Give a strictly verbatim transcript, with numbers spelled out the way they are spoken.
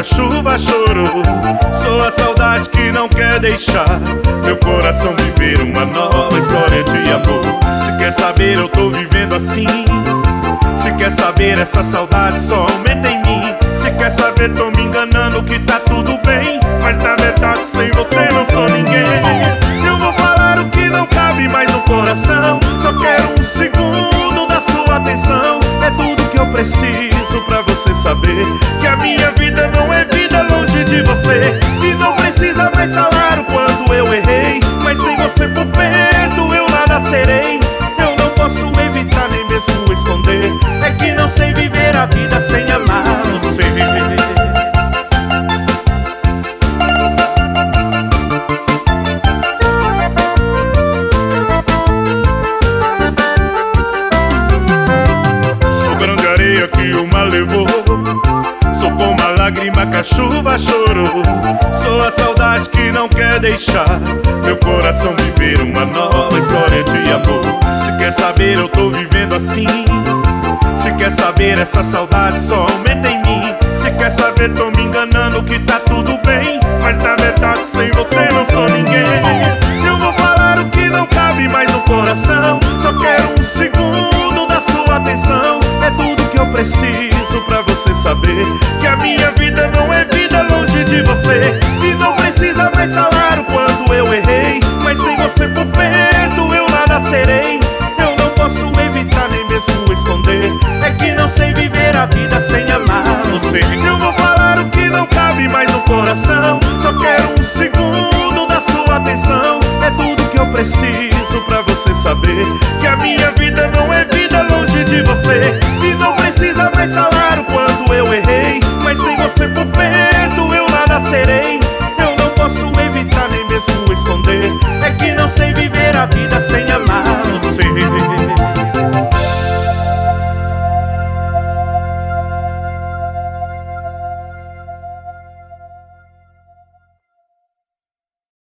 a chuva chorou. Sou a saudade que não quer deixar meu coração viver uma nova história de amor. Se quer saber, eu tô vivendo assim. Se quer saber, essa saudade só aumenta em mim. Se quer saber, tô me enganando que tá tudo bem, mas na verdade sem você não sou ninguém. Eu vou falar o que não cabe mais no coração. Só quero um segundo da sua atenção. É tudo que eu preciso pra você saber que a minha vida não é vida longe de você. E não precisa mais falar o quanto eu errei, mas sem você por perto eu nada serei. Eu não posso evitar nem mesmo esconder, é que não sei viver a vida sem amar você. Sou grande areia que o mar levou, sou como a lágrima que a chuva chorou. Sou a saudade que não quer deixar meu coração viver uma nova história de amor. Se quer saber, eu tô vivendo assim. Se quer saber, essa saudade só aumenta em mim. Se quer saber, tô me enganando que tá tudo bem, mas na verdade sem você não sou ninguém. Eu vou falar o que não cabe mais no coração. Só quero um segundo da sua atenção. É tudo que eu preciso pra você saber que a minha vida não é vida longe de você. E não precisa mais falar o quanto eu errei, mas sem você por perto eu nada serei. Eu não posso evitar nem mesmo esconder, é que não sei viver a vida sem amar você. Eu vou falar o que não cabe mais no coração. Só quero um segundo da sua atenção. É tudo que eu preciso pra você saber que a minha vida não é vida longe de você. E não precisa mais falar o quanto eu errei, mas sem você por perto eu nada serei. Eu não posso evitar nem mesmo esconder, é que não sei viver a vida sem